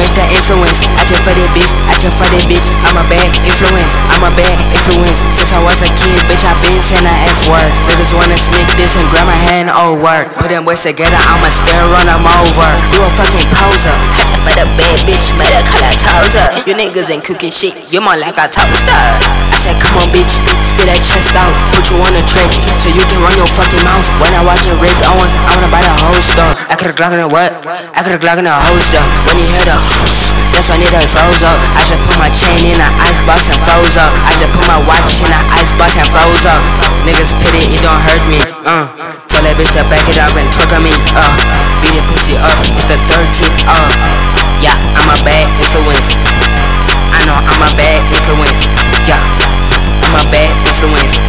with the influence. I just for that bitch, I just for that bitch. I'm a bad influence, I'm a bad influence. Since I was a kid, bitch, I been saying the F word. Niggas wanna sneak this and grab my hand, oh word. Put them boys together, I'ma still run them over. You a fucking poser. I just for the bad bitch, better call a toaster. You niggas ain't cooking shit, you more like a toaster. I said, come on, bitch, spit that chest out. Put you on a tray, so you can run your fucking mouth. When I watchin' Rick Owen, I'm gonna buy the whole store. I could've Glock in the what? I could've Glock in the holster. When you hear the that's when it done froze up. I just put my chain in the icebox and froze up. I just put my watch in the icebox and froze up. Niggas pity, it don't hurt me. Tell that bitch to back it up and twerk on me. Beat it pussy up, it's the third tip. Yeah, I'm a bad influence. I know I'm a bad influence. Yeah, I'm a bad influence.